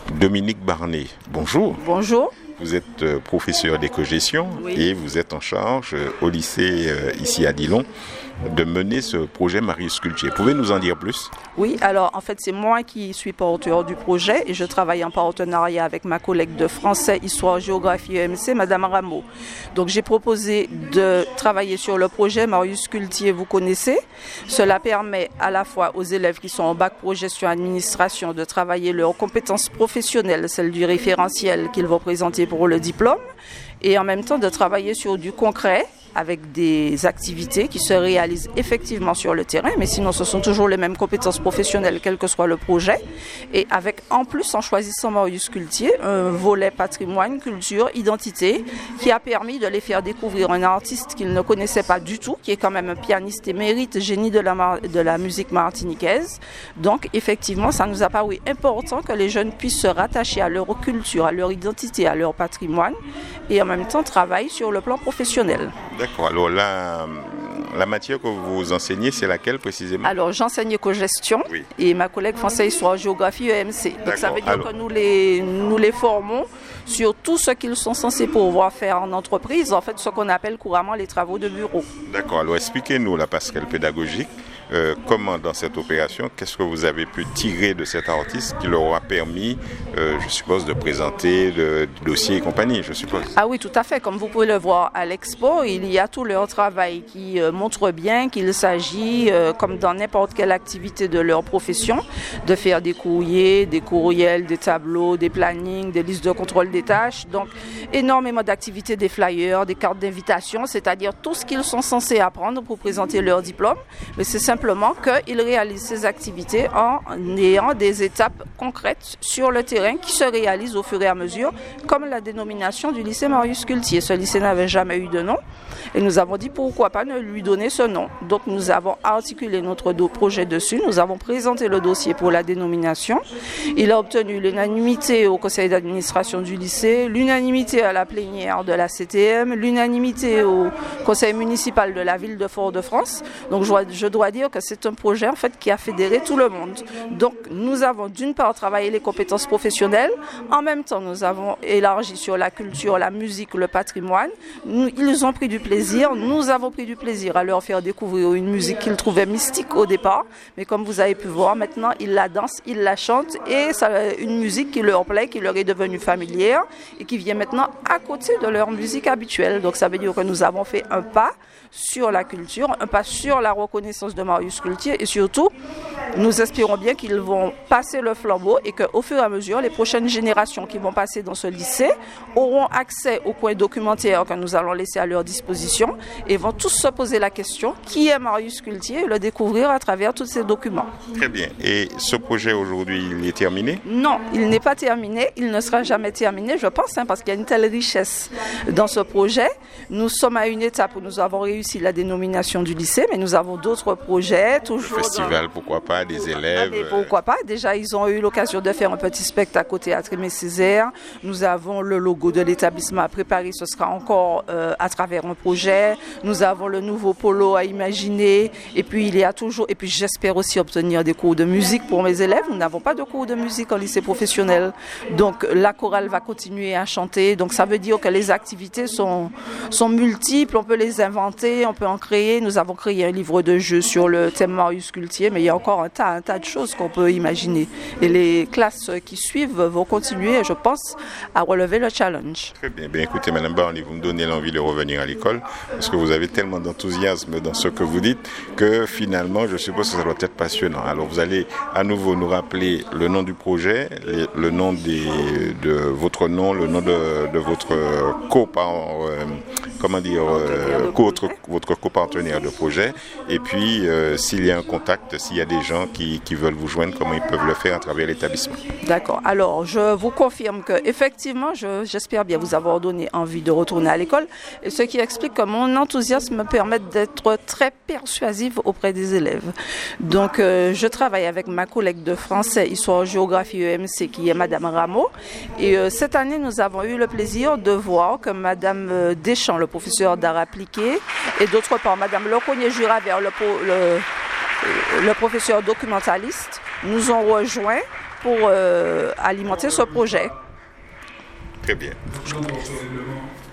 Dominique Barnet, bonjour. Bonjour. Vous êtes professeur d'éco-gestion Oui. et vous êtes en charge au lycée ici à Dillon de mener ce projet Marius Cultier. Pouvez nous en dire plus? Oui, alors en fait c'est moi qui suis porteur du projet et je travaille en partenariat avec ma collègue de français, histoire, géographie EMC, Madame Rameau. Donc j'ai proposé de travailler sur le projet Marius Cultier, vous connaissez. Cela permet à la fois aux élèves qui sont en bac pro gestion administration de travailler leurs compétences professionnelles, celles du référentiel qu'ils vont présenter pour le diplôme, et en même temps de travailler sur du concret, avec des activités qui se réalisent effectivement sur le terrain, mais sinon ce sont toujours les mêmes compétences professionnelles, quel que soit le projet. Et avec en plus, en choisissant Marius Cultier, un volet patrimoine, culture, identité, qui a permis de les faire découvrir un artiste qu'ils ne connaissaient pas du tout, qui est quand même un pianiste émérite, génie de la musique martiniquaise. Donc effectivement, ça nous a paru important que les jeunes puissent se rattacher à leur culture, à leur identité, à leur patrimoine, et en même temps travailler sur le plan professionnel. D'accord. Alors la matière que vous enseignez, c'est laquelle précisément? Alors j'enseigne éco-gestion, oui, et ma collègue français histoire géographie EMC. Donc ça veut dire que nous les formons sur tout ce qu'ils sont censés pouvoir faire en entreprise, en fait ce qu'on appelle couramment les travaux de bureau. D'accord. Alors expliquez-nous la passerelle pédagogique. Comment dans cette opération, qu'est-ce que vous avez pu tirer de cet artiste qui leur a permis, je suppose, de présenter le dossier et compagnie, je suppose? Ah oui, tout à fait. Comme vous pouvez le voir à l'expo, il y a tout leur travail qui montre bien qu'il s'agit, comme dans n'importe quelle activité de leur profession, de faire des courriers, des courriels, des tableaux, des plannings, des listes de contrôle des tâches. Donc, énormément d'activités, des flyers, des cartes d'invitation, c'est-à-dire tout ce qu'ils sont censés apprendre pour présenter leur diplôme. Mais c'est simplement qu'ils réalisent ces activités en ayant des étapes concrètes sur le terrain qui se réalisent au fur et à mesure, comme la dénomination du lycée Marius Cultier. Ce lycée n'avait jamais eu de nom et nous avons dit pourquoi pas ne lui donner ce nom. Donc nous avons articulé notre projet dessus, nous avons présenté le dossier pour la dénomination. Il a obtenu l'unanimité au conseil d'administration du lycée, l'unanimité à la plénière de la CTM, l'unanimité au conseil municipal de la ville de Fort-de-France. Donc je dois dire que c'est un projet en fait qui a fédéré tout le monde. Donc nous avons d'une part travaillé les compétences professionnelles, en même temps nous avons élargi sur la culture, la musique, le patrimoine. Ils ont pris du plaisir, nous avons pris du plaisir à leur faire découvrir une musique qu'ils trouvaient mystique au départ, mais comme vous avez pu voir maintenant, ils la dansent, ils la chantent et c'est une musique qui leur plaît, qui leur est devenue familière et qui vient maintenant à côté de leur musique habituelle. Donc ça veut dire que nous avons fait un pas sur la culture, un pas sur la reconnaissance de Marius Cultier et surtout, nous espérons bien qu'ils vont passer le flambeau et qu'au fur et à mesure, les prochaines générations qui vont passer dans ce lycée auront accès aux coins documentaires que nous allons laisser à leur disposition et vont tous se poser la question qui est Marius Cultier et le découvrir à travers tous ces documents. Très bien. Et ce projet aujourd'hui, il est terminé? Non, il n'est pas terminé, il ne sera jamais terminé, je pense, parce qu'il y a une telle richesse dans ce projet. Nous sommes à une étape où nous avons réussi la dénomination du lycée, mais nous avons d'autres projets. Toujours festival, pourquoi pas, des élèves. Pourquoi pas, déjà ils ont eu l'occasion de faire un petit spectacle au théâtre Aimé Césaire. Nous avons le logo de l'établissement à préparer, ce sera encore à travers un projet. Nous avons le nouveau polo à imaginer et puis j'espère aussi obtenir des cours de musique pour mes élèves. Nous n'avons pas de cours de musique en lycée professionnel, donc la chorale va continuer à chanter, donc ça veut dire que les activités sont multiples, on peut les inventer, on peut en créer. Nous avons créé un livre de jeu sur le thème Marius Cultier, mais il y a encore un tas de choses qu'on peut imaginer et les classes qui suivent vont continuer, je pense, à relever le challenge. Très bien. Bien écoutez, Madame Barnet, vous me donnez l'envie de revenir à l'école parce que vous avez tellement d'enthousiasme dans ce que vous dites que finalement, je suppose que ça doit être passionnant. Alors, vous allez à nouveau nous rappeler le nom du projet, le nom de votre nom, le nom de votre votre copartenaire de projet et puis s'il y a un contact, s'il y a des gens qui veulent vous joindre, comment ils peuvent le faire à travers l'établissement. D'accord. Alors, je vous confirme que effectivement, j'espère bien vous avoir donné envie de retourner à l'école, et ce qui explique que mon enthousiasme me permet d'être très persuasive auprès des élèves. Donc, je travaille avec ma collègue de français, histoire, géographie EMC, qui est Madame Rameau, et cette année, nous avons eu le plaisir de voir que Madame Deschamps, le professeur d'art appliqué, et d'autre part, Madame Lecognier-Juravert, le professeur documentaliste, nous ont rejoints pour alimenter ce projet. Très bien.